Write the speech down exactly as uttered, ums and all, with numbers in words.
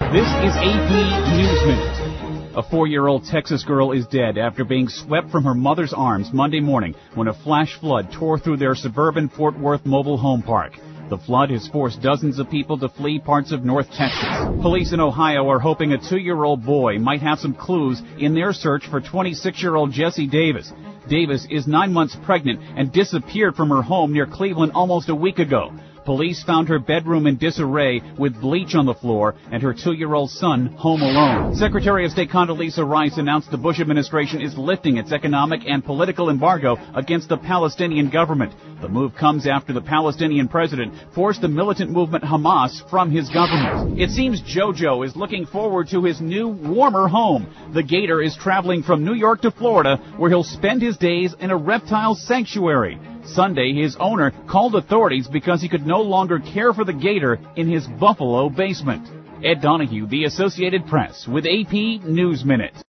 This is A P News Minute. A four-year-old Texas girl is dead after being swept from her mother's arms Monday morning when a flash flood tore through their suburban Fort Worth mobile home park. The flood has forced dozens of people to flee parts of North Texas. Police in Ohio are hoping a two-year-old boy might have some clues in their search for twenty-six-year-old Jessie Davis. Davis is nine months pregnant and disappeared from her home near Cleveland almost a week ago. Police found her bedroom in disarray with bleach on the floor and her two-year-old son home alone. Secretary of State Condoleezza Rice announced the Bush administration is lifting its economic and political embargo against the Palestinian government. The move comes after the Palestinian president forced the militant movement Hamas from his government. It seems JoJo is looking forward to his new, warmer home. The gator is traveling from New York to Florida, where he'll spend his days in a reptile sanctuary. Sunday, his owner called authorities because he could no longer care for the gator in his Buffalo basement. Ed Donahue, The Associated Press, with A P News Minute.